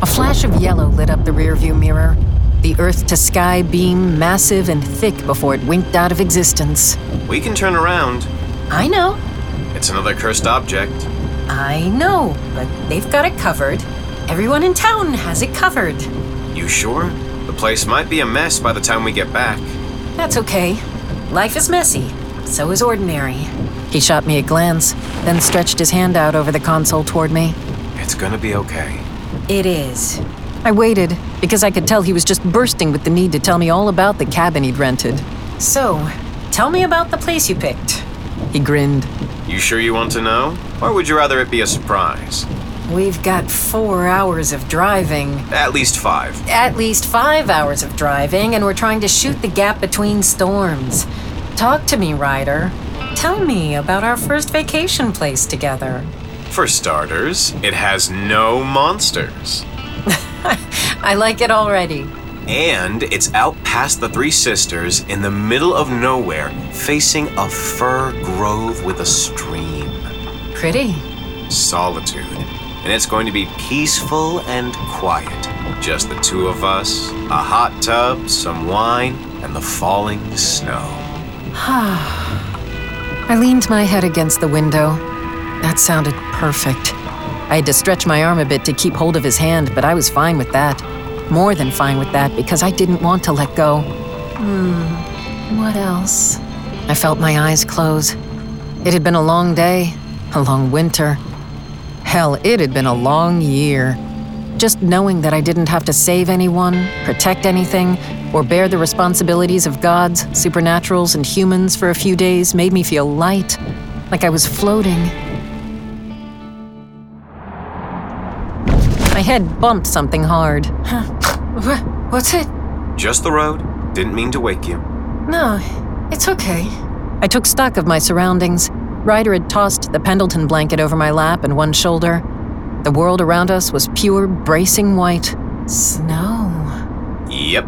flash of yellow lit up the rearview mirror, the earth-to-sky beam massive and thick before it winked out of existence. We can turn around. I know. It's another cursed object. I know, but they've got it covered. Everyone in town has it covered. You sure? The place might be a mess by the time we get back. That's okay. Life is messy. So is ordinary. He shot me a glance, then stretched his hand out over the console toward me. It's gonna be okay. It is. I waited, because I could tell he was just bursting with the need to tell me all about the cabin he'd rented. So, tell me about the place you picked. He grinned. You sure you want to know? Or would you rather it be a surprise? We've got 4 hours of driving. At least 5. At least 5 hours of driving, and we're trying to shoot the gap between storms. Talk to me, Ryder. Tell me about our first vacation place together. For starters, it has no monsters. I like it already. And it's out past the Three Sisters in the middle of nowhere, facing a fir grove with a stream. Pretty. Solitude. And it's going to be peaceful and quiet. Just the two of us, a hot tub, some wine, and the falling snow. I leaned my head against the window. That sounded perfect. I had to stretch my arm a bit to keep hold of his hand, but I was fine with that. More than fine with that, because I didn't want to let go. What else? I felt my eyes close. It had been a long day, a long winter. Hell, it had been a long year. Just knowing that I didn't have to save anyone, protect anything, or bear the responsibilities of gods, supernaturals, and humans for a few days made me feel light, like I was floating. My head bumped something hard. What's it? Just the road. Didn't mean to wake you. No, it's okay. I took stock of my surroundings. Ryder had tossed the Pendleton blanket over my lap and one shoulder. The world around us was pure, bracing white. Snow. Yep.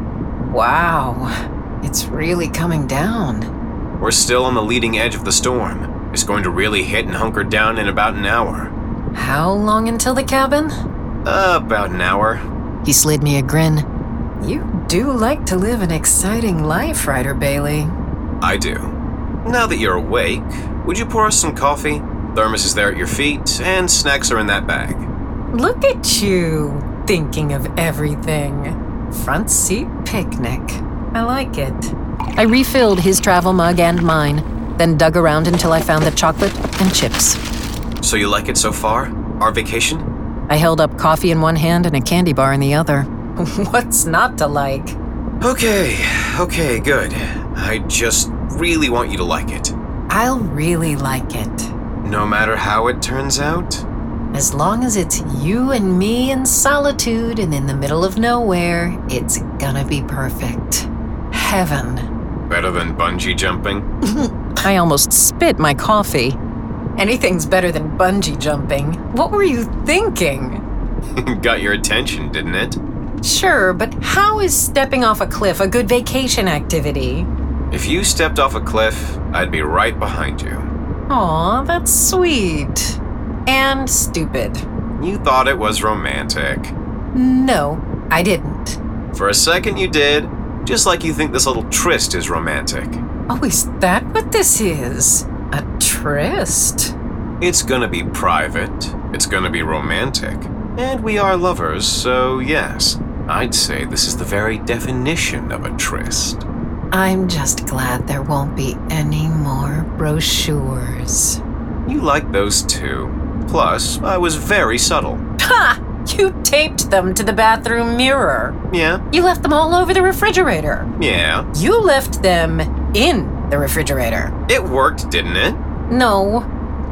Wow. It's really coming down. We're still on the leading edge of the storm. It's going to really hit and hunker down in about an hour. How long until the cabin? About an hour. He slid me a grin. You do like to live an exciting life, Ryder Bailey. I do. Now that you're awake, would you pour us some coffee? Thermos is there at your feet, and snacks are in that bag. Look at you, thinking of everything. Front seat picnic. I like it. I refilled his travel mug and mine, then dug around until I found the chocolate and chips. So you like it so far? Our vacation? I held up coffee in one hand and a candy bar in the other. What's not to like? Okay, good. I just really want you to like it. I'll really like it. No matter how it turns out? As long as it's you and me in solitude and in the middle of nowhere, it's gonna be perfect. Heaven. Better than bungee jumping? I almost spit my coffee. Anything's better than bungee jumping. What were you thinking? Got your attention, didn't it? Sure, but how is stepping off a cliff a good vacation activity? If you stepped off a cliff, I'd be right behind you. Aw, that's sweet. And stupid. You thought it was romantic. No, I didn't. For a second you did, just like you think this little tryst is romantic. Oh, is that what this is? A tryst? It's gonna be private, it's gonna be romantic, and we are lovers, so yes, I'd say this is the very definition of a tryst. I'm just glad there won't be any more brochures. You like those too. Plus, I was very subtle. Ha! You taped them to the bathroom mirror. Yeah? You left them all over the refrigerator. Yeah. You left them in the refrigerator. It worked, didn't it? No.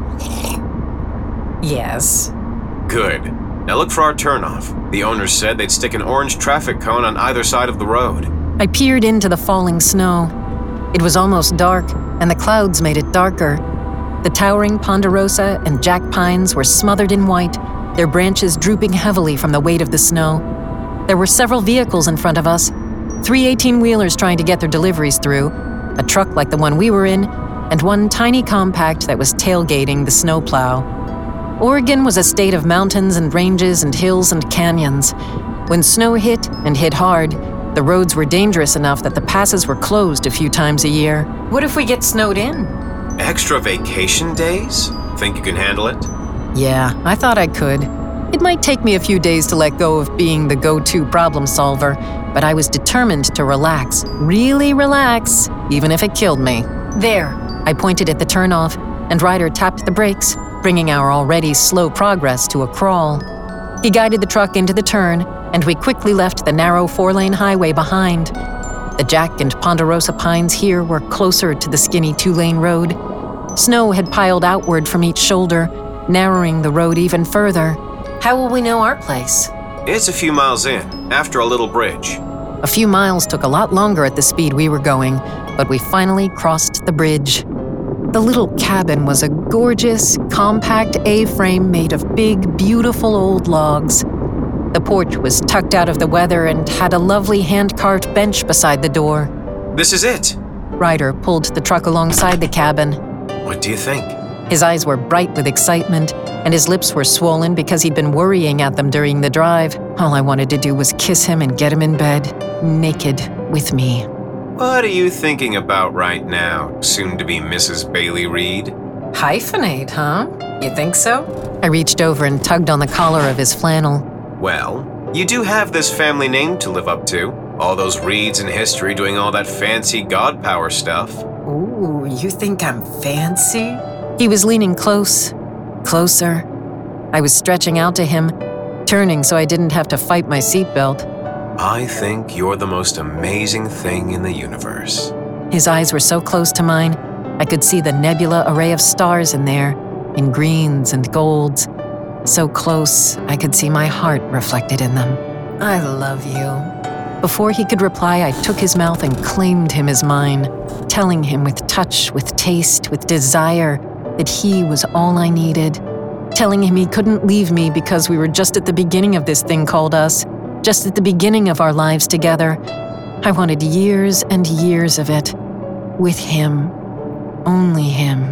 Yes. Good. Now look for our turnoff. The owners said they'd stick an orange traffic cone on either side of the road. I peered into the falling snow. It was almost dark, and the clouds made it darker. The towering ponderosa and jack pines were smothered in white, their branches drooping heavily from the weight of the snow. There were several vehicles in front of us, 3 18-wheelers trying to get their deliveries through, a truck like the one we were in, and one tiny compact that was tailgating the snowplow. Oregon was a state of mountains and ranges and hills and canyons. When snow hit, and hit hard, the roads were dangerous enough that the passes were closed a few times a year. What if we get snowed in? Extra vacation days? Think you can handle it? Yeah, I thought I could. It might take me a few days to let go of being the go-to problem solver, but I was determined to relax, really relax, even if it killed me. There, I pointed at the turnoff, and Ryder tapped the brakes, bringing our already slow progress to a crawl. He guided the truck into the turn, and we quickly left the narrow 4-lane highway behind. The Jack and Ponderosa pines here were closer to the skinny 2-lane road. Snow had piled outward from each shoulder, narrowing the road even further. How will we know our place? It's a few miles in, after a little bridge. A few miles took a lot longer at the speed we were going, but we finally crossed the bridge. The little cabin was a gorgeous, compact A-frame made of big, beautiful old logs. The porch was tucked out of the weather and had a lovely hand-carved bench beside the door. This is it! Ryder pulled the truck alongside the cabin. What do you think? His eyes were bright with excitement, and his lips were swollen because he'd been worrying at them during the drive. All I wanted to do was kiss him and get him in bed, naked, with me. What are you thinking about right now, soon-to-be Mrs. Bailey Reed? Hyphenate, huh? You think so? I reached over and tugged on the collar of his flannel. Well, you do have this family name to live up to. All those Reeds in history doing all that fancy god power stuff. Ooh, you think I'm fancy? He was leaning closer. I was stretching out to him, turning so I didn't have to fight my seatbelt. I think you're the most amazing thing in the universe. His eyes were so close to mine, I could see the nebula array of stars in there, in greens and golds. So close, I could see my heart reflected in them. I love you. Before he could reply, I took his mouth and claimed him as mine, telling him with touch, with taste, with desire, that he was all I needed, telling him he couldn't leave me because we were just at the beginning of this thing called us, just at the beginning of our lives together. I wanted years and years of it, with him, only him.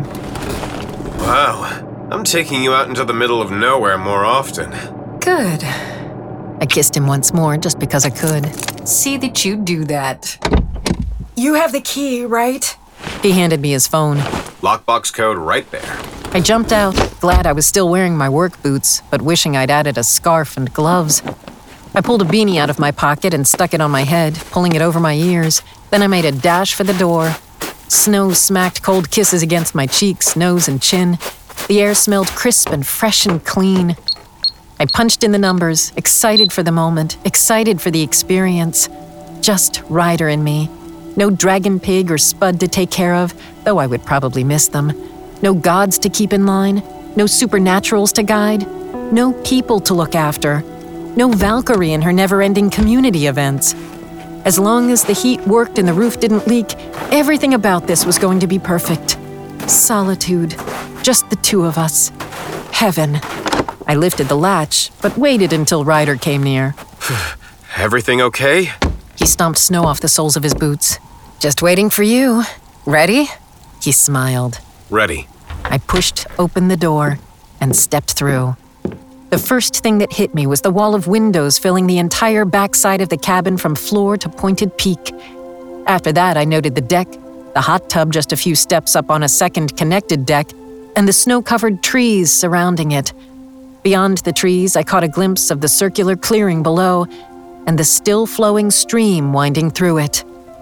Wow, I'm taking you out into the middle of nowhere more often. Good. I kissed him once more just because I could. See that you do that. You have the key, right? He handed me his phone. Lockbox code right there. I jumped out, glad I was still wearing my work boots, but wishing I'd added a scarf and gloves. I pulled a beanie out of my pocket and stuck it on my head, pulling it over my ears. Then I made a dash for the door. Snow smacked cold kisses against my cheeks, nose, and chin. The air smelled crisp and fresh and clean. I punched in the numbers, excited for the moment, excited for the experience. Just Ryder and me. No dragon pig or Spud to take care of, though I would probably miss them. No gods to keep in line. No supernaturals to guide. No people to look after. No Valkyrie and her never-ending community events. As long as the heat worked and the roof didn't leak, everything about this was going to be perfect. Solitude. Just the two of us. Heaven. I lifted the latch, but waited until Ryder came near. Everything okay? He stomped snow off the soles of his boots. Just waiting for you. Ready? He smiled. Ready. I pushed open the door and stepped through. The first thing that hit me was the wall of windows filling the entire backside of the cabin from floor to pointed peak. After that, I noted the deck, the hot tub just a few steps up on a second connected deck, and the snow-covered trees surrounding it. Beyond the trees, I caught a glimpse of the circular clearing below and the still-flowing stream winding through it.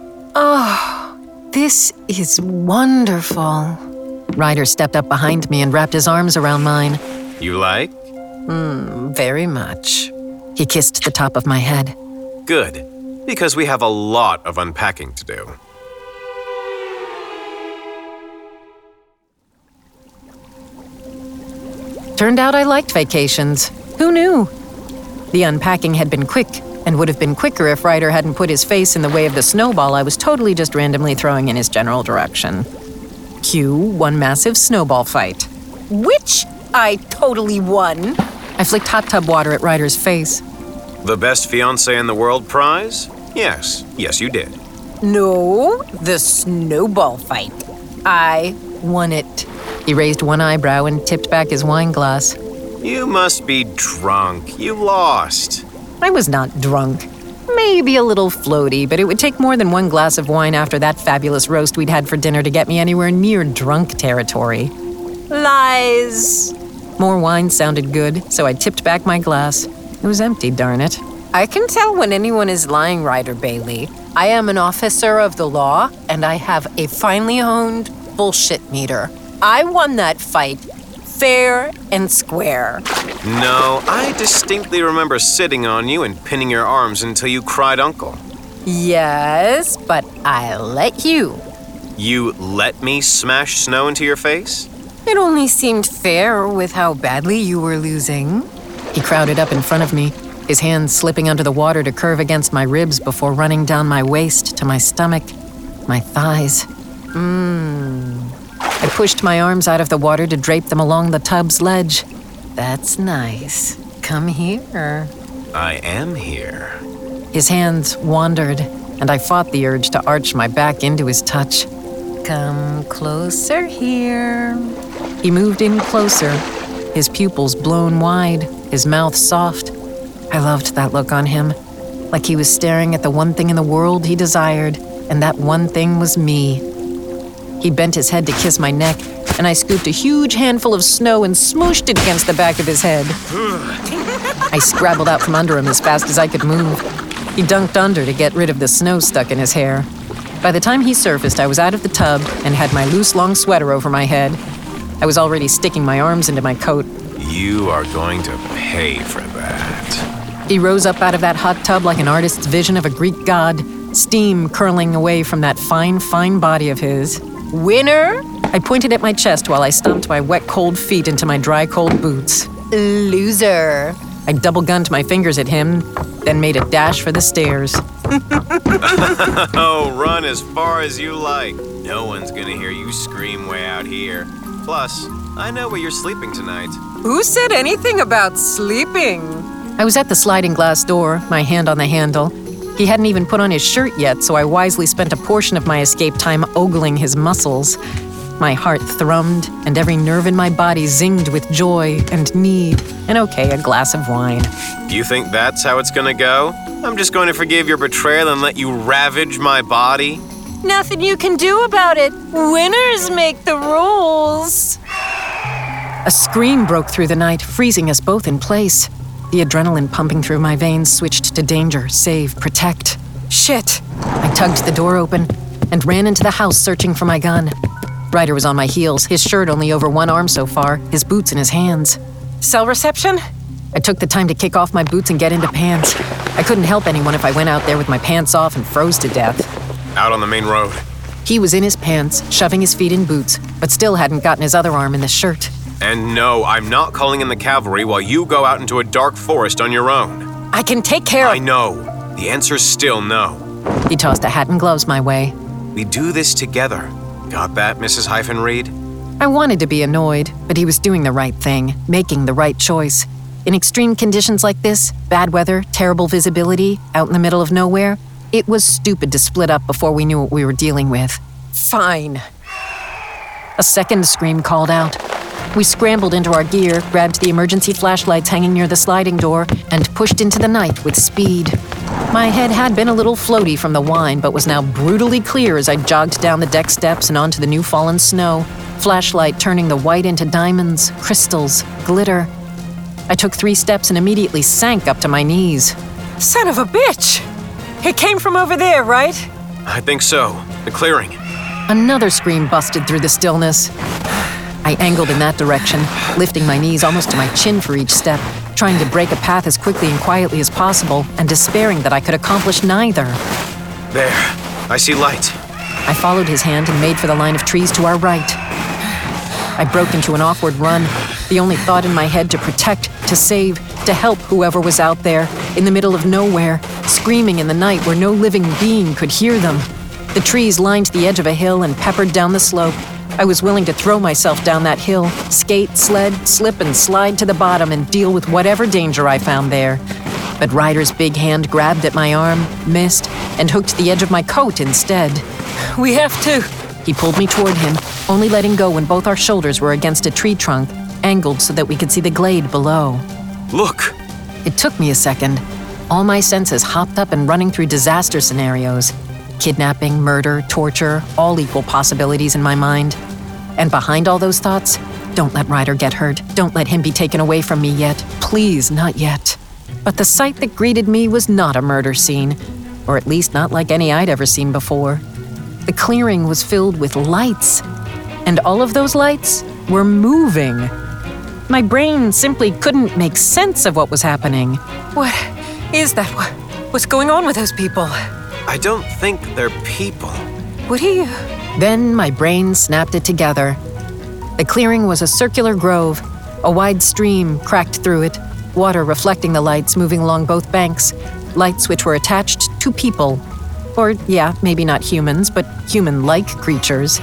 Oh, this is wonderful. Ryder stepped up behind me and wrapped his arms around mine. You like? Very much. He kissed the top of my head. Good, because we have a lot of unpacking to do. Turned out I liked vacations. Who knew? The unpacking had been quick, and would have been quicker if Ryder hadn't put his face in the way of the snowball I was totally just randomly throwing in his general direction. Cue one massive snowball fight. Which I totally won. I flicked hot tub water at Ryder's face. The best fiancé in the world prize? Yes, you did. No, the snowball fight. I won it. He raised one eyebrow and tipped back his wine glass. You must be drunk. You lost. I was not drunk. Maybe a little floaty, but it would take more than one glass of wine after that fabulous roast we'd had for dinner to get me anywhere near drunk territory. Lies! More wine sounded good, so I tipped back my glass. It was empty, darn it. I can tell when anyone is lying, Ryder Bailey. I am an officer of the law, and I have a finely honed bullshit meter. I won that fight, fair and square. No, I distinctly remember sitting on you and pinning your arms until you cried uncle. Yes, but I let you. You let me smash snow into your face? It only seemed fair with how badly you were losing. He crowded up in front of me, his hands slipping under the water to curve against my ribs before running down my waist to my stomach, my thighs. I pushed my arms out of the water to drape them along the tub's ledge. That's nice. Come here. I am here. His hands wandered, and I fought the urge to arch my back into his touch. Come closer here. He moved in closer, his pupils blown wide, his mouth soft. I loved that look on him, like he was staring at the one thing in the world he desired, and that one thing was me. He bent his head to kiss my neck, and I scooped a huge handful of snow and smooshed it against the back of his head. I scrabbled out from under him as fast as I could move. He dunked under to get rid of the snow stuck in his hair. By the time he surfaced, I was out of the tub and had my loose, long sweater over my head. I was already sticking my arms into my coat. You are going to pay for that. He rose up out of that hot tub like an artist's vision of a Greek god, steam curling away from that fine, fine body of his. Winner? I pointed at my chest while I stomped my wet, cold feet into my dry, cold boots. Loser. I double-gunned my fingers at him, then made a dash for the stairs. Oh, run as far as you like. No one's gonna hear you scream way out here. Plus, I know where you're sleeping tonight. Who said anything about sleeping? I was at the sliding glass door, my hand on the handle. He hadn't even put on his shirt yet, so I wisely spent a portion of my escape time ogling his muscles. My heart thrummed, and every nerve in my body zinged with joy and need, and a glass of wine. You think that's how it's gonna go? I'm just going to forgive your betrayal and let you ravage my body? Nothing you can do about it. Winners make the rules. A scream broke through the night, freezing us both in place. The adrenaline pumping through my veins switched to danger, save, protect. Shit! I tugged the door open and ran into the house searching for my gun. Ryder was on my heels, his shirt only over one arm so far, his boots in his hands. Cell reception? I took the time to kick off my boots and get into pants. I couldn't help anyone if I went out there with my pants off and froze to death. Out on the main road. He was in his pants, shoving his feet in boots, but still hadn't gotten his other arm in the shirt. And no, I'm not calling in the cavalry while you go out into a dark forest on your own. I can take care of— I know. The answer's still no. He tossed a hat and gloves my way. We do this together. Got that, Mrs. Hyphen-Reed? I wanted to be annoyed, but he was doing the right thing, making the right choice. In extreme conditions like this, bad weather, terrible visibility, out in the middle of nowhere, it was stupid to split up before we knew what we were dealing with. Fine. A second scream called out. We scrambled into our gear, grabbed the emergency flashlights hanging near the sliding door, and pushed into the night with speed. My head had been a little floaty from the wine, but was now brutally clear as I jogged down the deck steps and onto the new fallen snow, flashlight turning the white into diamonds, crystals, glitter. I took 3 steps and immediately sank up to my knees. Son of a bitch! It came from over there, right? I think so. The clearing. Another scream busted through the stillness. I angled in that direction, lifting my knees almost to my chin for each step, trying to break a path as quickly and quietly as possible, and despairing that I could accomplish neither. There. I see light. I followed his hand and made for the line of trees to our right. I broke into an awkward run, the only thought in my head to protect, to save, to help whoever was out there, in the middle of nowhere, screaming in the night where no living being could hear them. The trees lined the edge of a hill and peppered down the slope. I was willing to throw myself down that hill, skate, sled, slip, and slide to the bottom and deal with whatever danger I found there. But Ryder's big hand grabbed at my arm, missed, and hooked the edge of my coat instead. We have to. He pulled me toward him, only letting go when both our shoulders were against a tree trunk, angled so that we could see the glade below. Look! It took me a second. All my senses hopped up and running through disaster scenarios. Kidnapping, murder, torture, all equal possibilities in my mind. And behind all those thoughts, don't let Ryder get hurt. Don't let him be taken away from me yet. Please, not yet. But the sight that greeted me was not a murder scene, or at least not like any I'd ever seen before. The clearing was filled with lights, and all of those lights were moving. My brain simply couldn't make sense of what was happening. What is that? What's going on with those people? I don't think they're people. Would he? Then my brain snapped it together. The clearing was a circular grove. A wide stream cracked through it, water reflecting the lights moving along both banks, lights which were attached to people. Or, yeah, maybe not humans, but human-like creatures.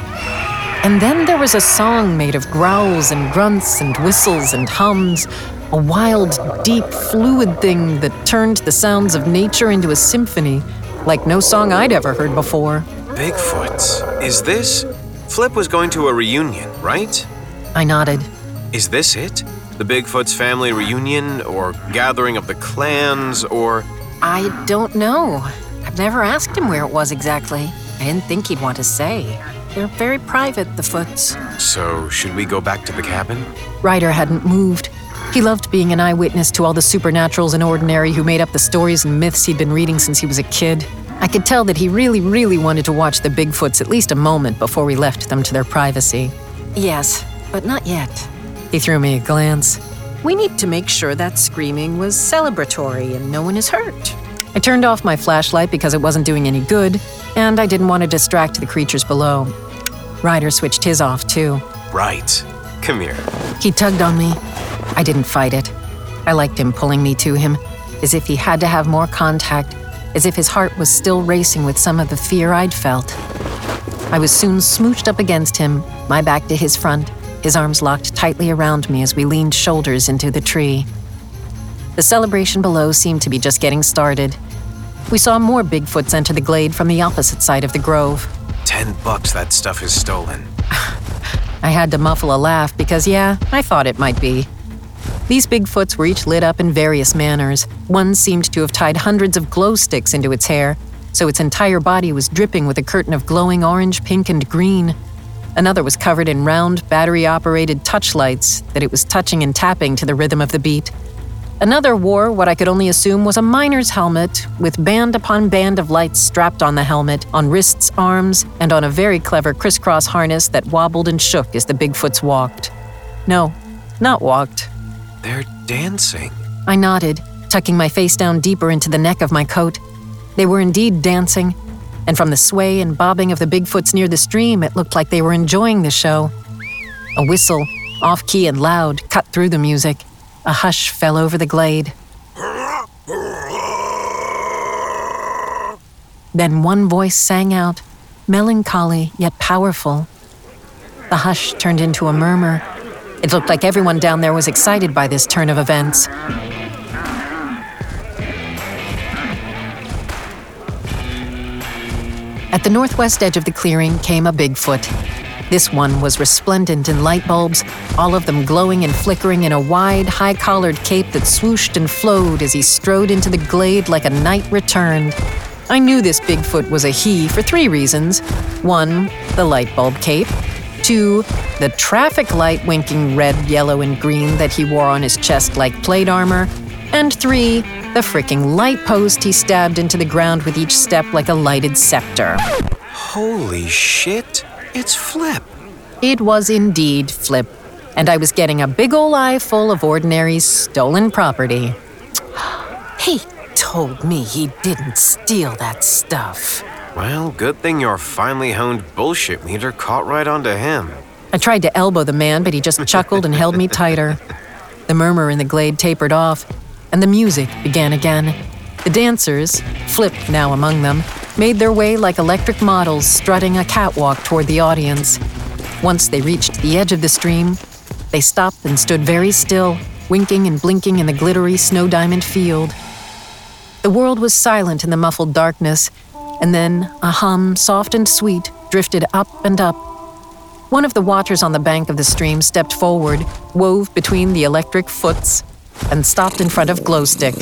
And then there was a song made of growls and grunts and whistles and hums, a wild, deep, fluid thing that turned the sounds of nature into a symphony, like no song I'd ever heard before. Bigfoots. Is this? Flip was going to a reunion, right? I nodded. Is this it? The Bigfoot's family reunion, or gathering of the clans, or... I don't know. I've never asked him where it was exactly. I didn't think he'd want to say. They're very private, the Foots. So, should we go back to the cabin? Ryder hadn't moved. He loved being an eyewitness to all the supernaturals and ordinary who made up the stories and myths he'd been reading since he was a kid. I could tell that he really wanted to watch the Bigfoots at least a moment before we left them to their privacy. Yes, but not yet. He threw me a glance. We need to make sure that screaming was celebratory and no one is hurt. I turned off my flashlight because it wasn't doing any good, and I didn't want to distract the creatures below. Ryder switched his off, too. Right. Come here. He tugged on me. I didn't fight it. I liked him pulling me to him, as if he had to have more contact, as if his heart was still racing with some of the fear I'd felt. I was soon smooched up against him, my back to his front, his arms locked tightly around me as we leaned shoulders into the tree. The celebration below seemed to be just getting started. We saw more Bigfoots enter the glade from the opposite side of the grove. $10 that stuff is stolen. I had to muffle a laugh because, yeah, I thought it might be. These Bigfoots were each lit up in various manners. One seemed to have tied hundreds of glow sticks into its hair, so its entire body was dripping with a curtain of glowing orange, pink, and green. Another was covered in round, battery-operated touch lights that it was touching and tapping to the rhythm of the beat. Another wore what I could only assume was a miner's helmet, with band upon band of lights strapped on the helmet, on wrists, arms, and on a very clever crisscross harness that wobbled and shook as the Bigfoots walked. No, not walked. They're dancing. I nodded, tucking my face down deeper into the neck of my coat. They were indeed dancing, and from the sway and bobbing of the Bigfoots near the stream, it looked like they were enjoying the show. A whistle, off-key and loud, cut through the music. A hush fell over the glade. Then one voice sang out, melancholy yet powerful. The hush turned into a murmur. It looked like everyone down there was excited by this turn of events. At the northwest edge of the clearing came a Bigfoot. This one was resplendent in light bulbs, all of them glowing and flickering in a wide, high-collared cape that swooshed and flowed as he strode into the glade like a knight returned. I knew this Bigfoot was a he for 3 reasons. 1, the light bulb cape. 2, the traffic light winking red, yellow, and green that he wore on his chest like plate armor. And 3, the fricking light post he stabbed into the ground with each step like a lighted scepter. Holy shit! It's Flip. It was indeed Flip, and I was getting a big ol' eye full of Ordinary's stolen property. He told me he didn't steal that stuff. Well, good thing your finely honed bullshit meter caught right onto him. I tried to elbow the man, but he just chuckled and held me tighter. The murmur in the glade tapered off, and the music began again. The dancers, Flip now among them, made their way like electric models strutting a catwalk toward the audience. Once they reached the edge of the stream, they stopped and stood very still, winking and blinking in the glittery snow diamond field. The world was silent in the muffled darkness, and then a hum, soft and sweet, drifted up and up. One of the watchers on the bank of the stream stepped forward, wove between the electric foots, and stopped in front of Glowstick.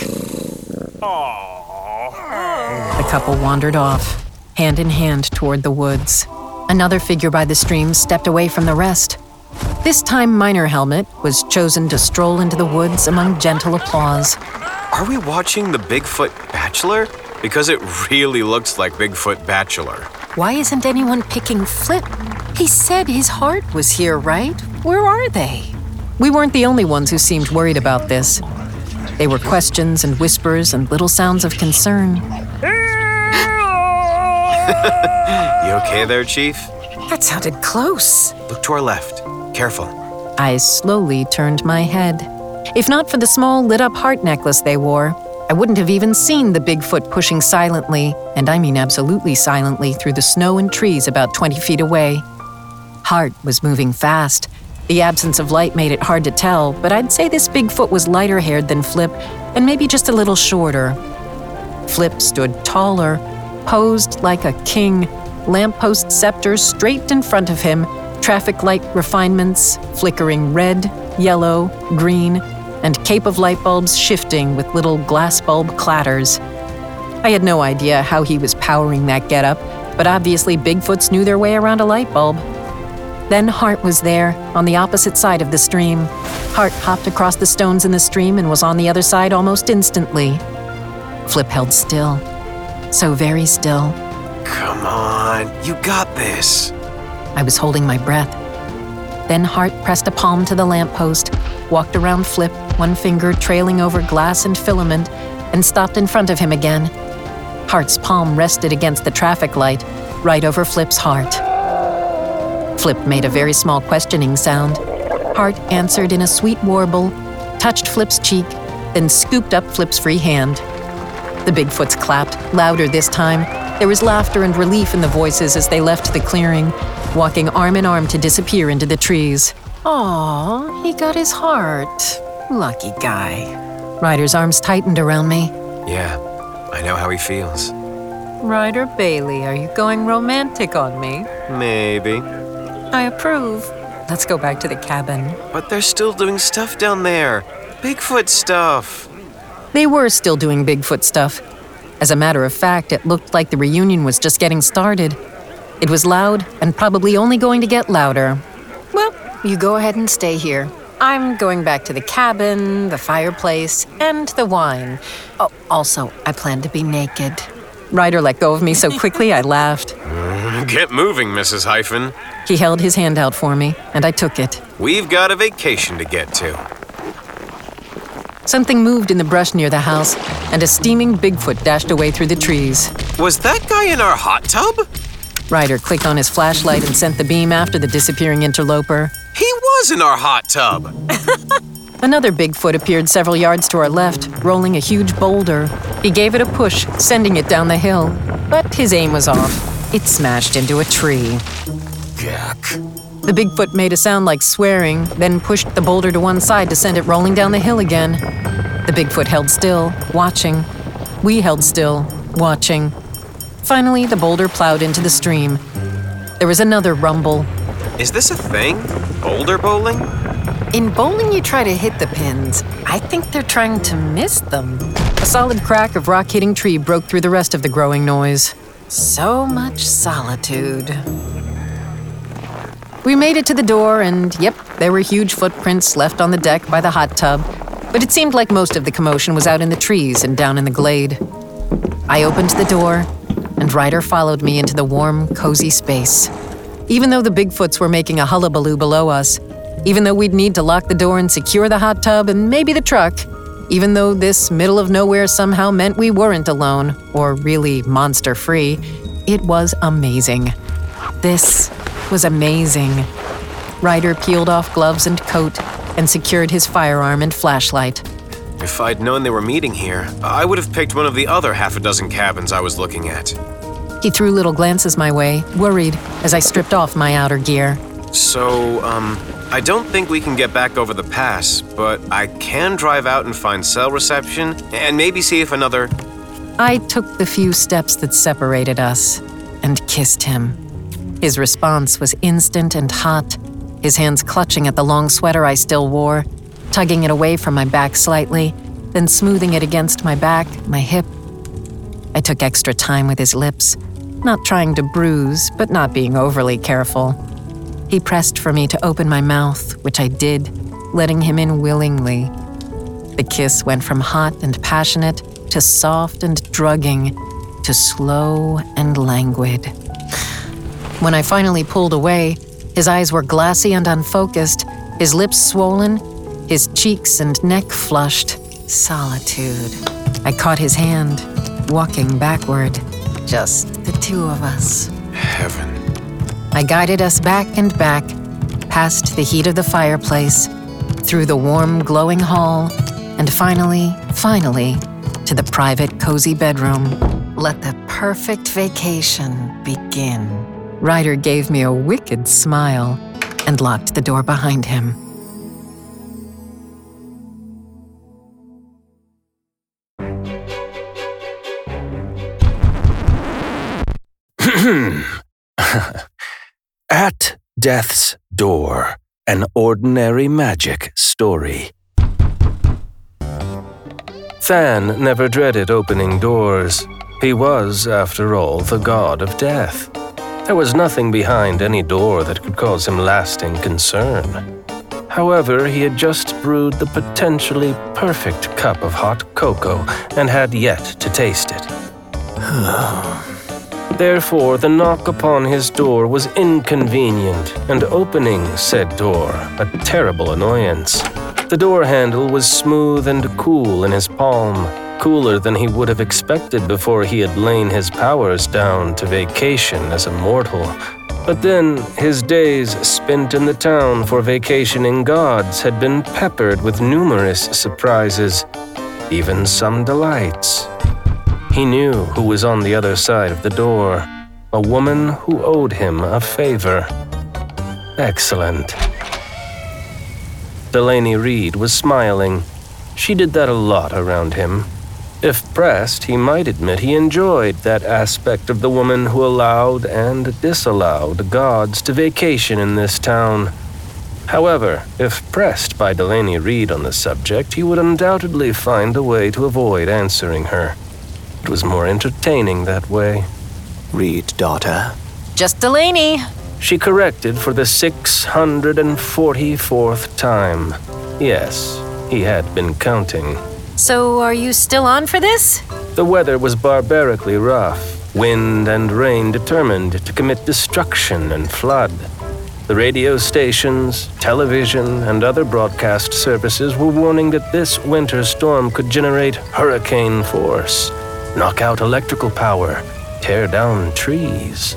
The couple wandered off, hand in hand toward the woods. Another figure by the stream stepped away from the rest. This time Miner Helmet was chosen to stroll into the woods among gentle applause. Are we watching the Bigfoot Bachelor? Because it really looks like Bigfoot Bachelor. Why isn't anyone picking Flip? He said his heart was here, right? Where are they? We weren't the only ones who seemed worried about this. They were questions and whispers and little sounds of concern. You okay there, Chief? That sounded close. Look to our left. Careful. I slowly turned my head. If not for the small lit-up heart necklace they wore, I wouldn't have even seen the Bigfoot pushing silently, and I mean absolutely silently, through the snow and trees about 20 feet away. Hart was moving fast. The absence of light made it hard to tell, but I'd say this Bigfoot was lighter-haired than Flip, and maybe just a little shorter. Flip stood taller, posed like a king, lamppost scepter straight in front of him, traffic light refinements flickering red, yellow, green, and cape of light bulbs shifting with little glass bulb clatters. I had no idea how he was powering that getup, but obviously Bigfoots knew their way around a light bulb. Then Hart was there, on the opposite side of the stream. Hart hopped across the stones in the stream and was on the other side almost instantly. Flip held still. So very still. Come on, you got this. I was holding my breath. Then Hart pressed a palm to the lamppost, walked around Flip, one finger trailing over glass and filament, and stopped in front of him again. Hart's palm rested against the traffic light, right over Flip's heart. Flip made a very small questioning sound. Hart answered in a sweet warble, touched Flip's cheek, then scooped up Flip's free hand. The Bigfoots clapped, louder this time. There was laughter and relief in the voices as they left the clearing, walking arm in arm to disappear into the trees. Aw, he got his heart. Lucky guy. Ryder's arms tightened around me. Yeah, I know how he feels. Ryder Bailey, are you going romantic on me? Maybe. I approve. Let's go back to the cabin. But they're still doing stuff down there. Bigfoot stuff. They were still doing Bigfoot stuff. As a matter of fact, it looked like the reunion was just getting started. It was loud and probably only going to get louder. Well, you go ahead and stay here. I'm going back to the cabin, the fireplace, and the wine. Oh, also, I plan to be naked. Ryder let go of me so quickly I laughed. Get moving, Mrs. Hyphen. He held his hand out for me, and I took it. We've got a vacation to get to. Something moved in the brush near the house, and a steaming Bigfoot dashed away through the trees. Was that guy in our hot tub? Ryder clicked on his flashlight and sent the beam after the disappearing interloper. He was in our hot tub. Another Bigfoot appeared several yards to our left, rolling a huge boulder. He gave it a push, sending it down the hill. But his aim was off. It smashed into a tree. Yuck. The Bigfoot made a sound like swearing, then pushed the boulder to one side to send it rolling down the hill again. The Bigfoot held still, watching. We held still, watching. Finally, the boulder plowed into the stream. There was another rumble. Is this a thing? Boulder bowling? In bowling, you try to hit the pins. I think they're trying to miss them. A solid crack of rock hitting tree broke through the rest of the growing noise. So much solitude. We made it to the door, and yep, there were huge footprints left on the deck by the hot tub, but it seemed like most of the commotion was out in the trees and down in the glade. I opened the door, and Ryder followed me into the warm, cozy space. Even though the Bigfoots were making a hullabaloo below us, even though we'd need to lock the door and secure the hot tub and maybe the truck, even though this middle of nowhere somehow meant we weren't alone, or really monster-free, it was amazing. This was amazing. Ryder peeled off gloves and coat and secured his firearm and flashlight. If I'd known they were meeting here, I would have picked one of the other half a dozen cabins I was looking at. He threw little glances my way, worried, as I stripped off my outer gear. So, I don't think we can get back over the pass, but I can drive out and find cell reception and maybe see if another... I took the few steps that separated us and kissed him. His response was instant and hot, his hands clutching at the long sweater I still wore, tugging it away from my back slightly, then smoothing it against my back, my hip. I took extra time with his lips, not trying to bruise, but not being overly careful. He pressed for me to open my mouth, which I did, letting him in willingly. The kiss went from hot and passionate to soft and drugging to slow and languid. When I finally pulled away, his eyes were glassy and unfocused, his lips swollen, his cheeks and neck flushed. Solitude. I caught his hand, walking backward. Just the two of us. Heaven. I guided us back and back, past the heat of the fireplace, through the warm, glowing hall, and finally, to the private, cozy bedroom. Let the perfect vacation begin. Ryder gave me a wicked smile and locked the door behind him. At Death's Door, an ordinary magic story. Than never dreaded opening doors. He was, after all, the god of death. There was nothing behind any door that could cause him lasting concern. However, he had just brewed the potentially perfect cup of hot cocoa and had yet to taste it. Therefore, the knock upon his door was inconvenient, and opening said door a terrible annoyance. The door handle was smooth and cool in his palm, cooler than he would have expected before he had lain his powers down to vacation as a mortal. But then, his days spent in the town for vacationing gods had been peppered with numerous surprises, even some delights. He knew who was on the other side of the door, a woman who owed him a favor. Excellent. Delaney Reed was smiling. She did that a lot around him. If pressed, he might admit he enjoyed that aspect of the woman who allowed and disallowed gods to vacation in this town. However, if pressed by Delaney Reed on the subject, he would undoubtedly find a way to avoid answering her. It was more entertaining that way. Reed, daughter. Just Delaney. She corrected for the 644th time. Yes, he had been counting. So are you still on for this? The weather was barbarically rough, wind and rain determined to commit destruction and flood. The radio stations, television, and other broadcast services were warning that this winter storm could generate hurricane force, knock out electrical power, tear down trees.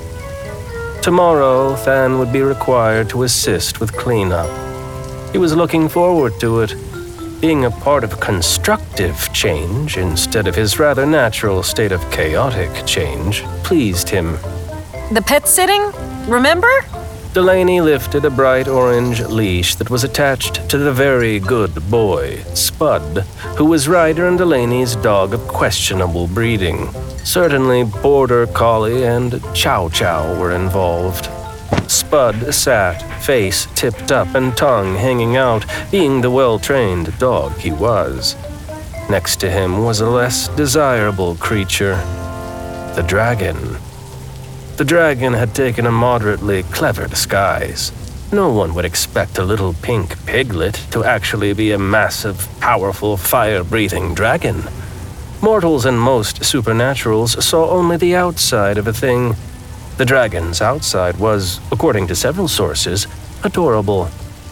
Tomorrow, Than would be required to assist with cleanup. He was looking forward to it. Being a part of constructive change instead of his rather natural state of chaotic change pleased him. The pet sitting? Remember? Delaney lifted a bright orange leash that was attached to the very good boy, Spud, who was Ryder and Delaney's dog of questionable breeding. Certainly Border Collie and Chow Chow were involved. Spud sat, face tipped up and tongue hanging out, being the well-trained dog he was. Next to him was a less desirable creature, the dragon. The dragon had taken a moderately clever disguise. No one would expect a little pink piglet to actually be a massive, powerful, fire-breathing dragon. Mortals and most supernaturals saw only the outside of a thing. The dragon's outside was, according to several sources, adorable.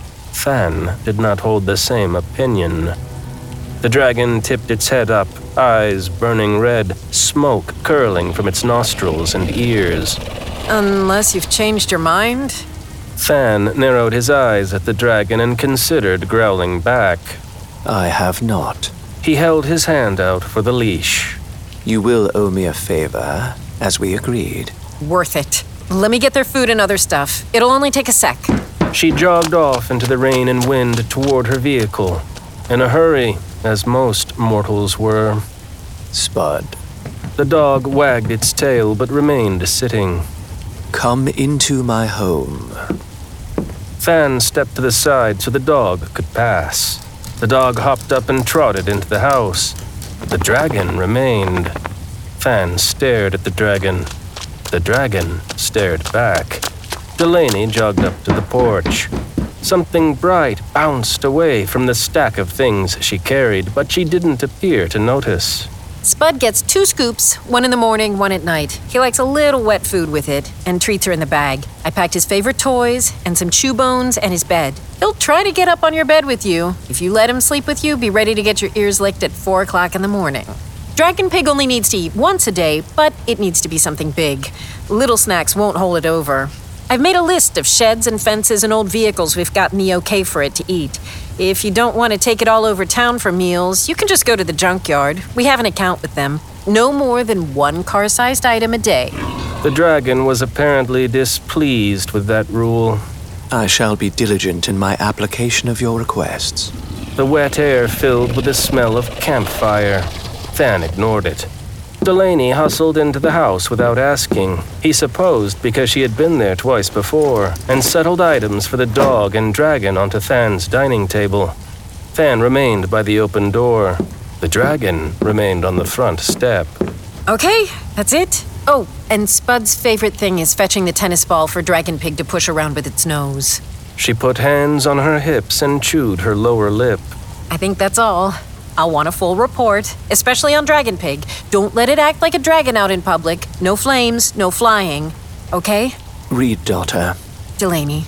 Than did not hold the same opinion. The dragon tipped its head up, eyes burning red, smoke curling from its nostrils and ears. Unless you've changed your mind? Than narrowed his eyes at the dragon and considered growling back. I have not. He held his hand out for the leash. You will owe me a favor, as we agreed. Worth it. Let me get their food and other stuff. It'll only take a sec. She jogged off into the rain and wind toward her vehicle. In a hurry, as most mortals were. Spud. The dog wagged its tail but remained sitting. Come into my home. Than stepped to the side so the dog could pass. The dog hopped up and trotted into the house. The dragon remained. Than stared at the dragon. The dragon stared back. Delaney jogged up to the porch. Something bright bounced away from the stack of things she carried, but she didn't appear to notice. Spud gets 2 scoops, 1 in the morning, 1 at night. He likes a little wet food with it, and treats are in the bag. I packed his favorite toys, and some chew bones, and his bed. He'll try to get up on your bed with you. If you let him sleep with you, be ready to get your ears licked at 4 o'clock in the morning. Dragon Pig only needs to eat once a day, but it needs to be something big. Little snacks won't hold it over. I've made a list of sheds and fences and old vehicles we've gotten the okay for it to eat. If you don't want to take it all over town for meals, you can just go to the junkyard. We have an account with them. No more than 1 car-sized item a day. The dragon was apparently displeased with that rule. I shall be diligent in my application of your requests. The wet air filled with the smell of campfire. Than ignored it. Delaney hustled into the house without asking. He supposed because she had been there twice before, and settled items for the dog and dragon onto Than's dining table. Than remained by the open door. The dragon remained on the front step. Okay, that's it. Oh, and Spud's favorite thing is fetching the tennis ball for Dragon Pig to push around with its nose. She put hands on her hips and chewed her lower lip. I think that's all. I'll want a full report, especially on Dragon Pig. Don't let it act like a dragon out in public. No flames, no flying. Okay? Read, daughter. Delaney.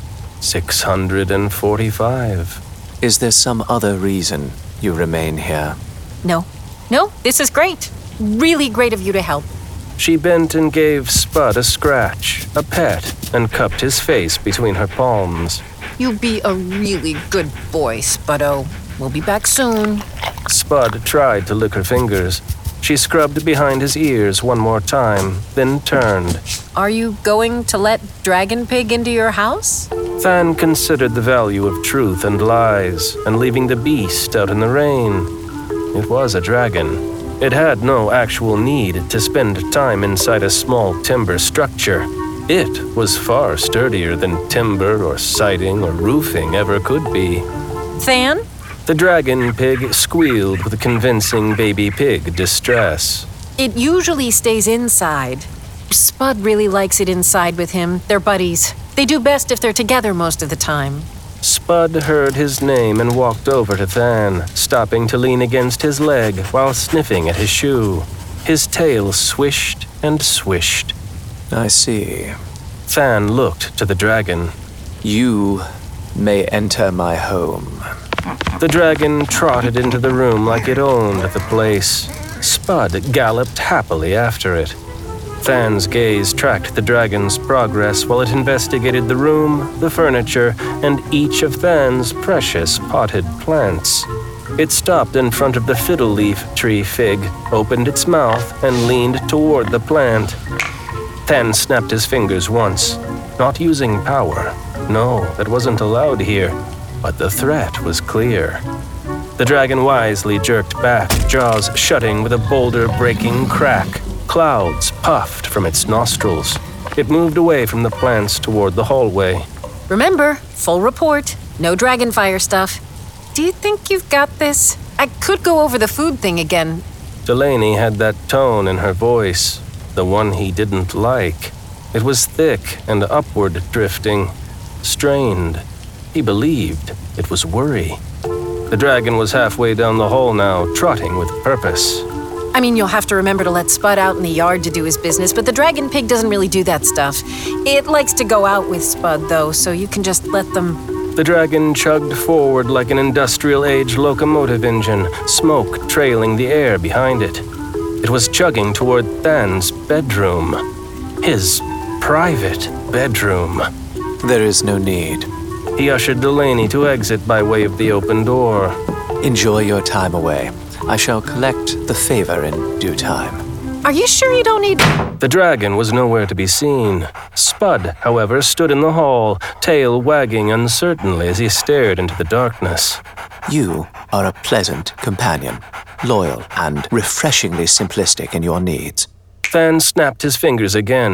645. Is there some other reason you remain here? No, this is great. Really great of you to help. She bent and gave Spud a scratch, a pet, and cupped his face between her palms. You be a really good boy, Spuddo. We'll be back soon. Spud tried to lick her fingers. She scrubbed behind his ears 1 more time, then turned. Are you going to let Dragon Pig into your house? Than considered the value of truth and lies, and leaving the beast out in the rain. It was a dragon. It had no actual need to spend time inside a small timber structure. It was far sturdier than timber or siding or roofing ever could be. Than? The dragon pig squealed with convincing baby pig distress. It usually stays inside. Spud really likes it inside with him. They're buddies. They do best if they're together most of the time. Spud heard his name and walked over to Than, stopping to lean against his leg while sniffing at his shoe. His tail swished and swished. I see. Than looked to the dragon. You may enter my home. The dragon trotted into the room like it owned the place. Spud galloped happily after it. Than's gaze tracked the dragon's progress while it investigated the room, the furniture, and each of Than's precious potted plants. It stopped in front of the fiddle leaf tree fig, opened its mouth, and leaned toward the plant. Than snapped his fingers once, not using power. No, that wasn't allowed here. But the threat was clear. The dragon wisely jerked back, jaws shutting with a boulder-breaking crack. Clouds puffed from its nostrils. It moved away from the plants toward the hallway. Remember, full report. No dragonfire stuff. Do you think you've got this? I could go over the food thing again. Delaney had that tone in her voice, the one he didn't like. It was thick and upward drifting, strained. He believed it was worry. The dragon was halfway down the hall now, trotting with purpose. I mean, you'll have to remember to let Spud out in the yard to do his business, but the Dragon Pig doesn't really do that stuff. It likes to go out with Spud, though, so you can just let them... The dragon chugged forward like an industrial-age locomotive engine, smoke trailing the air behind it. It was chugging toward Than's bedroom. His private bedroom. There is no need. He ushered Delaney to exit by way of the open door. Enjoy your time away. I shall collect the favor in due time. Are you sure you don't need... The dragon was nowhere to be seen. Spud, however, stood in the hall, tail wagging uncertainly as he stared into the darkness. You are a pleasant companion, loyal and refreshingly simplistic in your needs. Than snapped his fingers again.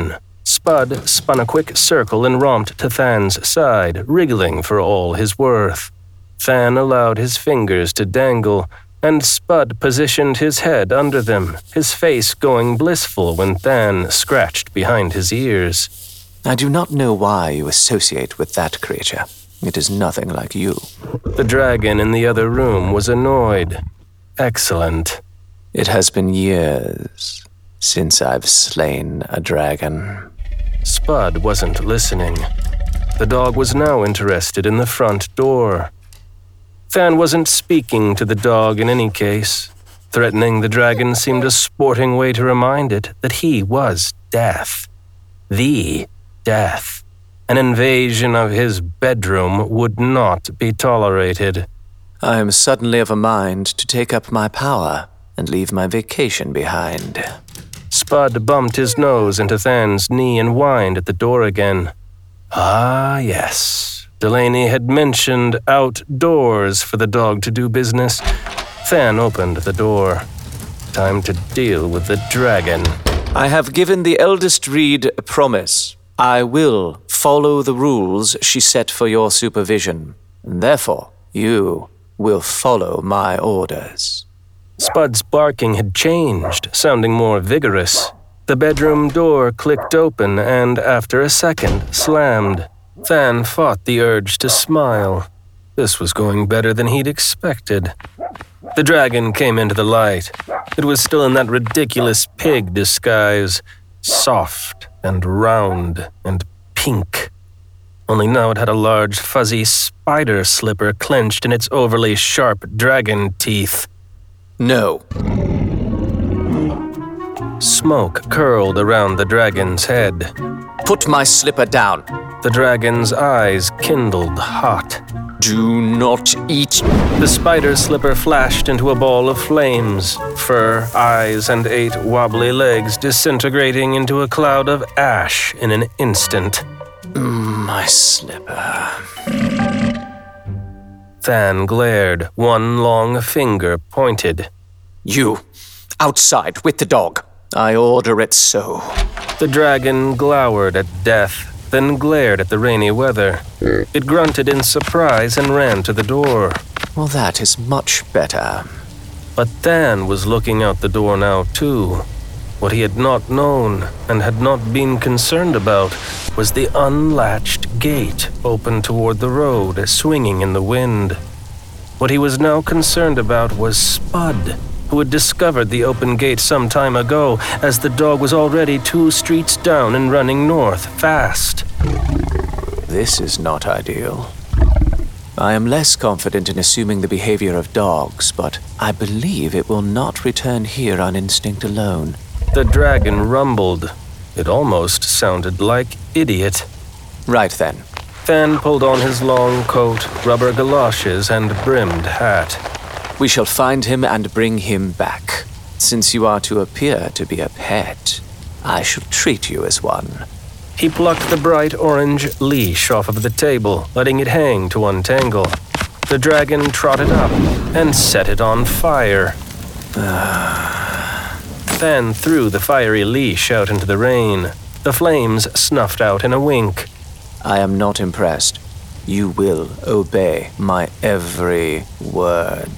Spud spun a quick circle and romped to Than's side, wriggling for all his worth. Than allowed his fingers to dangle, and Spud positioned his head under them, his face going blissful when Than scratched behind his ears. I do not know why you associate with that creature. It is nothing like you. The dragon in the other room was annoyed. Excellent. It has been years since I've slain a dragon. Spud wasn't listening. The dog was now interested in the front door. Than wasn't speaking to the dog in any case. Threatening the dragon seemed a sporting way to remind it that he was death. The death. An invasion of his bedroom would not be tolerated. I am suddenly of a mind to take up my power and leave my vacation behind. Spud bumped his nose into Than's knee and whined at the door again. Ah, yes. Delaney had mentioned outdoors for the dog to do business. Than opened the door. Time to deal with the dragon. I have given the eldest Reed a promise. I will follow the rules she set for your supervision, and therefore you will follow my orders. Spud's barking had changed, sounding more vigorous. The bedroom door clicked open and, after a second, slammed. Than fought the urge to smile. This was going better than he'd expected. The dragon came into the light. It was still in that ridiculous pig disguise, soft and round and pink. Only now it had a large, fuzzy spider slipper clenched in its overly sharp dragon teeth. No. Smoke curled around the dragon's head. Put my slipper down. The dragon's eyes kindled hot. Do not eat. The spider slipper flashed into a ball of flames, fur, eyes, and 8 wobbly legs disintegrating into a cloud of ash in an instant. My slipper. Than glared, one long finger pointed. You, outside with the dog. I order it so. The dragon glowered at death, then glared at the rainy weather. It grunted in surprise and ran to the door. Well, that is much better. But Than was looking out the door now, too. What he had not known and had not been concerned about was the unlatched gate open toward the road, swinging in the wind. What he was now concerned about was Spud, who had discovered the open gate some time ago, as the dog was already 2 streets down and running north fast. This is not ideal. I am less confident in assuming the behavior of dogs, but I believe it will not return here on instinct alone. The dragon rumbled. It almost sounded like idiot. Right then. Than pulled on his long coat, rubber galoshes, and brimmed hat. We shall find him and bring him back. Since you are to appear to be a pet, I shall treat you as one. He plucked the bright orange leash off of the table, letting it hang to untangle. The dragon trotted up and set it on fire. Than threw the fiery leash out into the rain. The flames snuffed out in a wink. I am not impressed. You will obey my every word.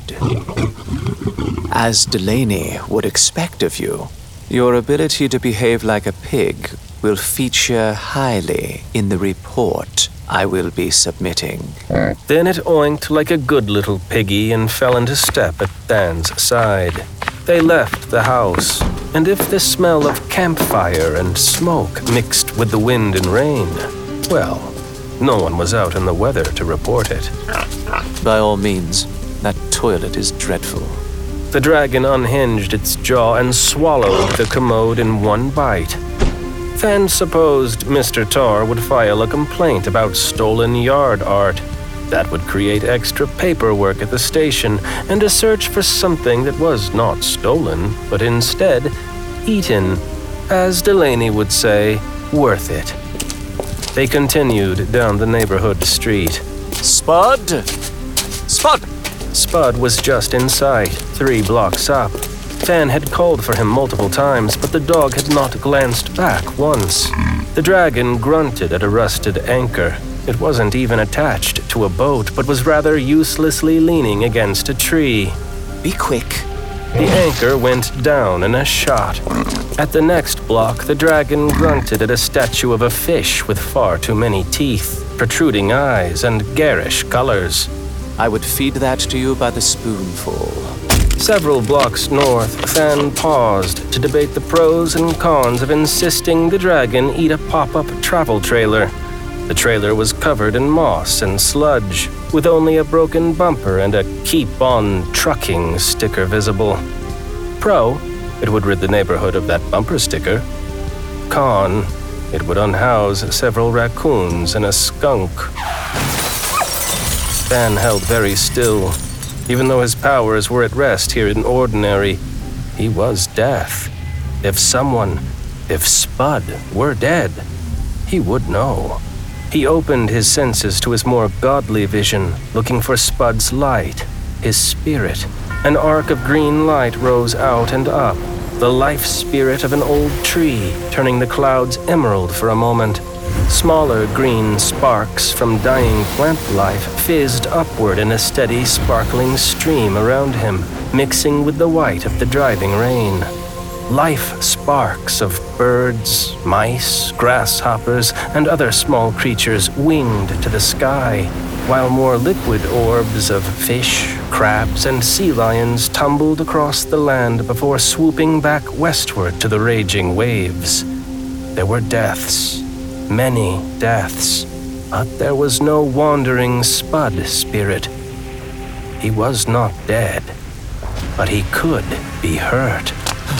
As Delaney would expect of you, your ability to behave like a pig will feature highly in the report I will be submitting. Then it oinked like a good little piggy and fell into step at Than's side. They left the house, and if the smell of campfire and smoke mixed with the wind and rain, well, no one was out in the weather to report it. By all means, that toilet is dreadful. The dragon unhinged its jaw and swallowed the commode in one bite. Than supposed Mr. Tar would file a complaint about stolen yard art. That would create extra paperwork at the station and a search for something that was not stolen, but instead eaten. As Delaney would say, worth it. They continued down the neighborhood street. Spud! Spud! Spud was just in sight, 3 blocks up. Than had called for him multiple times, but the dog had not glanced back once. The dragon grunted at a rusted anchor. It wasn't even attached to a boat, but was rather uselessly leaning against a tree. Be quick. The anchor went down in a shot. At the next block, the dragon grunted at a statue of a fish with far too many teeth, protruding eyes, and garish colors. I would feed that to you by the spoonful. Several blocks north, Than paused to debate the pros and cons of insisting the dragon eat a pop-up travel trailer. The trailer was covered in moss and sludge, with only a broken bumper and a "Keep on Trucking" sticker visible. Pro, it would rid the neighborhood of that bumper sticker. Con, it would unhouse several raccoons and a skunk. Than held very still. Even though his powers were at rest here in Ordinary, he was death. If Spud were dead, he would know. He opened his senses to his more godly vision, looking for Spud's light, his spirit. An arc of green light rose out and up, the life spirit of an old tree, turning the clouds emerald for a moment. Smaller green sparks from dying plant life fizzed upward in a steady, sparkling stream around him, mixing with the white of the driving rain. Life sparks of birds, mice, grasshoppers, and other small creatures winged to the sky, while more liquid orbs of fish, crabs, and sea lions tumbled across the land before swooping back westward to the raging waves. There were deaths, many deaths, but there was no wandering Spud spirit. He was not dead, but he could be hurt.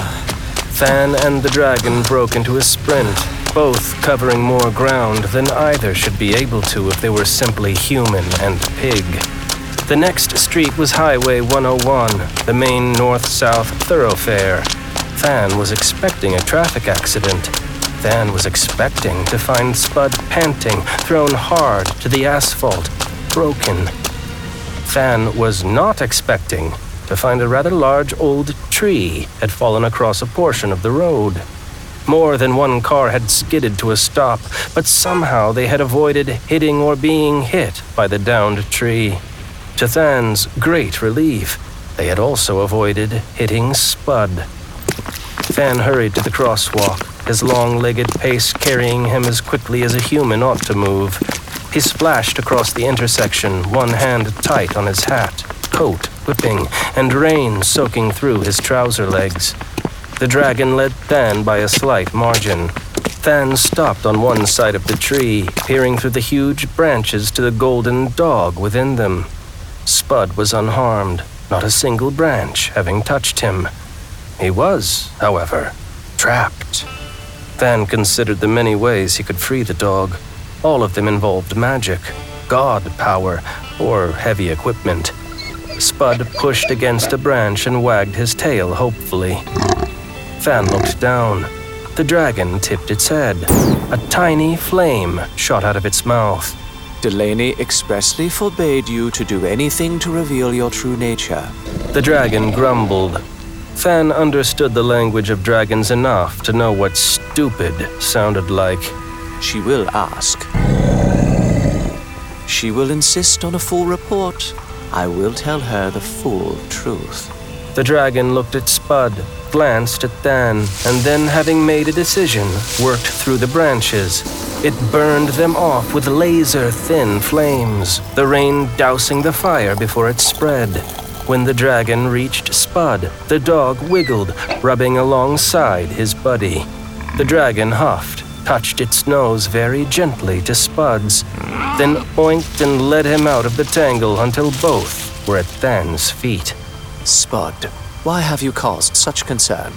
Than and the dragon broke into a sprint, both covering more ground than either should be able to if they were simply human and pig. The next street was Highway 101, the main north-south thoroughfare. Than was expecting a traffic accident. Than was expecting to find Spud panting, thrown hard to the asphalt, broken. Than was not expecting to find a rather large old tree had fallen across a portion of the road. More than one car had skidded to a stop, but somehow they had avoided hitting or being hit by the downed tree. To Than's great relief, they had also avoided hitting Spud. Than hurried to the crosswalk, his long-legged pace carrying him as quickly as a human ought to move. He splashed across the intersection, one hand tight on his hat, coat whipping, and rain soaking through his trouser legs. The dragon led Than by a slight margin. Than stopped on one side of the tree, peering through the huge branches to the golden dog within them. Spud was unharmed, not a single branch having touched him. He was, however, trapped. Than considered the many ways he could free the dog. All of them involved magic, god power, or heavy equipment. Spud pushed against a branch and wagged his tail hopefully. Than looked down. The dragon tipped its head. A tiny flame shot out of its mouth. Delaney expressly forbade you to do anything to reveal your true nature. The dragon grumbled. Than understood the language of dragons enough to know what stupid sounded like. She will ask. She will insist on a full report. I will tell her the full truth. The dragon looked at Spud, glanced at Than, and then, having made a decision, worked through the branches. It burned them off with laser-thin flames, the rain dousing the fire before it spread. When the dragon reached Spud, the dog wiggled, rubbing alongside his buddy. The dragon huffed, touched its nose very gently to Spud's, then oinked and led him out of the tangle until both were at Than's feet. Spud, why have you caused such concern?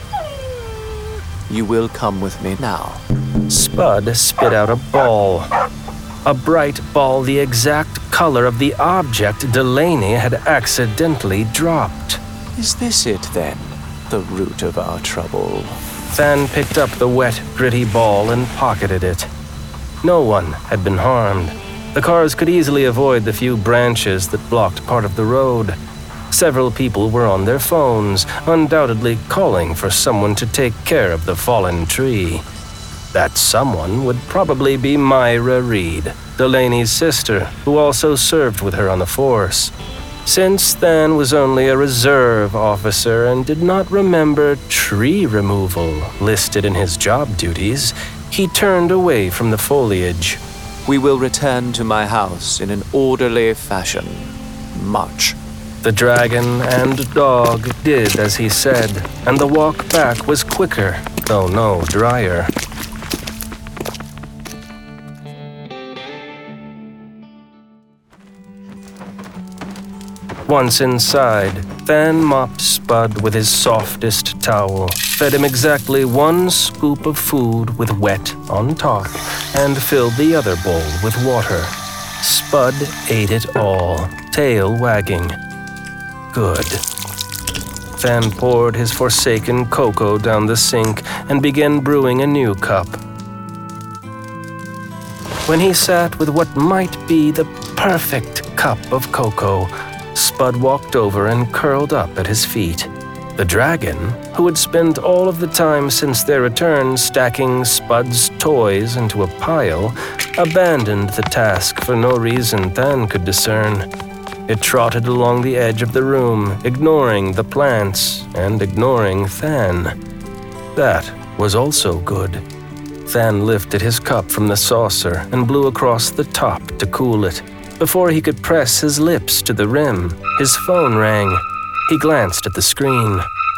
You will come with me now. Spud spit out a ball. A bright ball the exact color of the object Delaney had accidentally dropped. Is this it, then? The root of our trouble? Than picked up the wet, gritty ball and pocketed it. No one had been harmed. The cars could easily avoid the few branches that blocked part of the road. Several people were on their phones, undoubtedly calling for someone to take care of the fallen tree. That someone would probably be Myra Reed, Delaney's sister, who also served with her on the force. Since Than was only a reserve officer and did not remember tree removal listed in his job duties, he turned away from the foliage. We will return to my house in an orderly fashion. March. The dragon and dog did as he said, and the walk back was quicker, though no drier. Once inside, Than mopped Spud with his softest towel, fed him exactly 1 scoop of food with wet on top, and filled the other bowl with water. Spud ate it all, tail wagging. Good. Than poured his forsaken cocoa down the sink and began brewing a new cup. When he sat with what might be the perfect cup of cocoa, Spud walked over and curled up at his feet. The dragon, who had spent all of the time since their return stacking Spud's toys into a pile, abandoned the task for no reason Than could discern. It trotted along the edge of the room, ignoring the plants and ignoring Than. That was also good. Than lifted his cup from the saucer and blew across the top to cool it. Before he could press his lips to the rim, his phone rang. He glanced at the screen.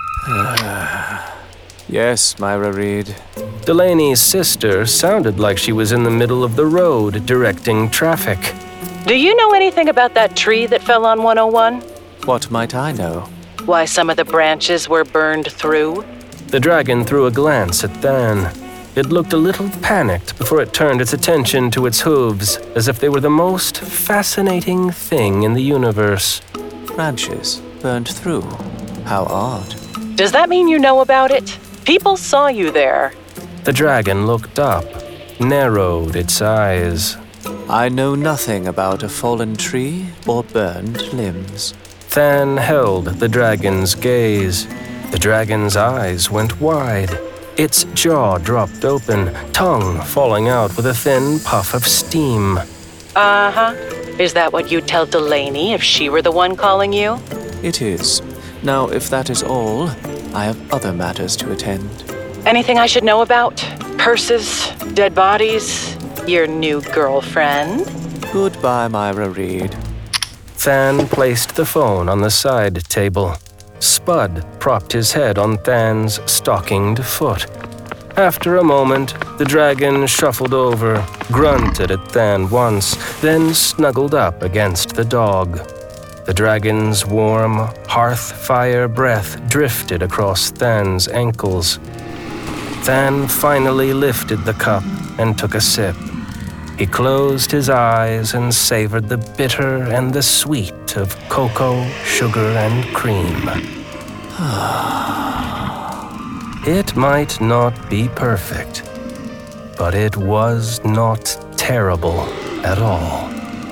Yes, Myra Reed. Delaney's sister sounded like she was in the middle of the road directing traffic. Do you know anything about that tree that fell on 101? What might I know? Why some of the branches were burned through? The dragon threw a glance at Than. It looked a little panicked before it turned its attention to its hooves, as if they were the most fascinating thing in the universe. Branches burned through. How odd. Does that mean you know about it? People saw you there. The dragon looked up, narrowed its eyes. I know nothing about a fallen tree or burned limbs. Than held the dragon's gaze. The dragon's eyes went wide. Its jaw dropped open, tongue falling out with a thin puff of steam. Uh-huh. Is that what you'd tell Delaney if she were the one calling you? It is. Now, if that is all, I have other matters to attend. Anything I should know about? Purses, dead bodies, your new girlfriend? Goodbye, Myra Reed. Than placed the phone on the side table. Spud propped his head on Than's stockinged foot. After a moment, the dragon shuffled over, grunted at Than once, then snuggled up against the dog. The dragon's warm, hearth-fire breath drifted across Than's ankles. Than finally lifted the cup and took a sip. He closed his eyes and savored the bitter and the sweet of cocoa, sugar, and cream. It might not be perfect, but it was not terrible at all.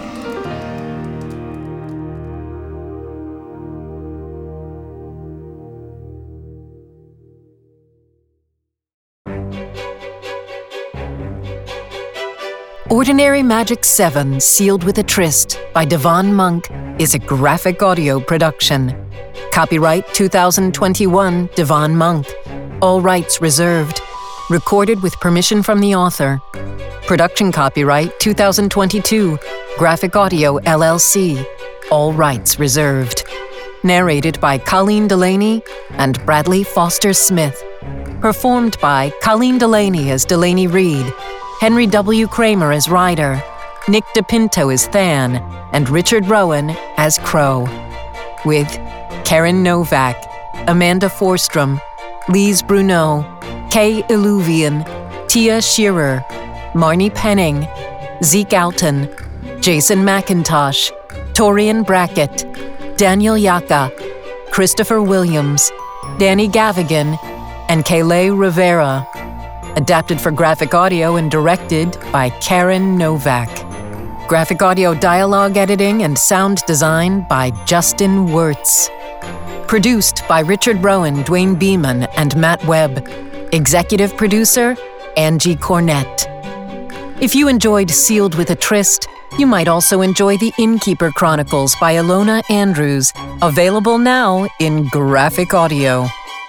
Ordinary Magic 7, Sealed with a Tryst by Devon Monk is a graphic audio production. Copyright 2021 Devon Monk. All rights reserved. Recorded with permission from the author. Production copyright 2022 Graphic Audio LLC. All rights reserved. Narrated by Colleen Delaney and Bradley Foster Smith. Performed by Colleen Delaney as Delaney Reed, Henry W. Kramer as Ryder, Nick DePinto as Than, and Richard Rowan as Crow. With Karen Novak, Amanda Forstrom, Lise Bruneau, Kay Illuvian, Tia Shearer, Marnie Penning, Zeke Alton, Jason McIntosh, Torian Brackett, Daniel Yaka, Christopher Williams, Danny Gavigan, and Kayleigh Rivera. Adapted for graphic audio and directed by Karen Novak. Graphic audio dialogue editing and sound design by Justin Wirtz. Produced by Richard Rowan, Dwayne Beeman, and Matt Webb. Executive producer, Angie Cornett. If you enjoyed Sealed with a Tryst, you might also enjoy The Innkeeper Chronicles by Ilona Andrews, available now in graphic audio.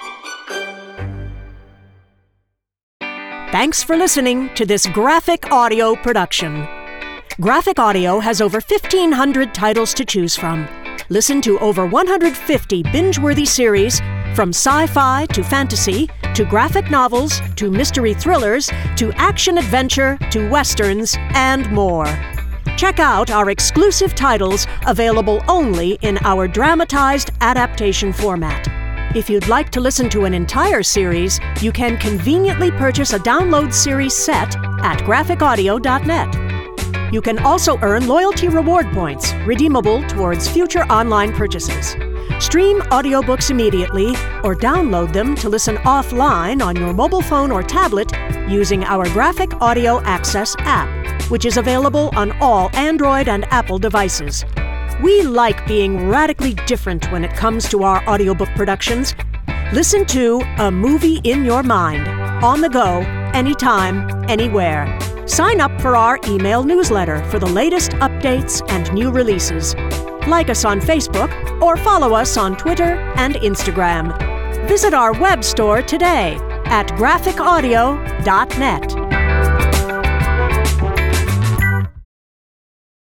Thanks for listening to this graphic audio production. Graphic Audio has over 1,500 titles to choose from. Listen to over 150 binge-worthy series, from sci-fi to fantasy, to graphic novels, to mystery thrillers, to action-adventure, to westerns, and more. Check out our exclusive titles available only in our dramatized adaptation format. If you'd like to listen to an entire series, you can conveniently purchase a download series set at graphicaudio.net. You can also earn loyalty reward points, redeemable towards future online purchases. Stream audiobooks immediately or download them to listen offline on your mobile phone or tablet using our Graphic Audio Access app, which is available on all Android and Apple devices. We like being radically different when it comes to our audiobook productions. Listen to A Movie in Your Mind, on the go, anytime, anywhere. Sign up for our email newsletter for the latest updates and new releases. Like us on Facebook or follow us on Twitter and Instagram. Visit our web store today at graphicaudio.net.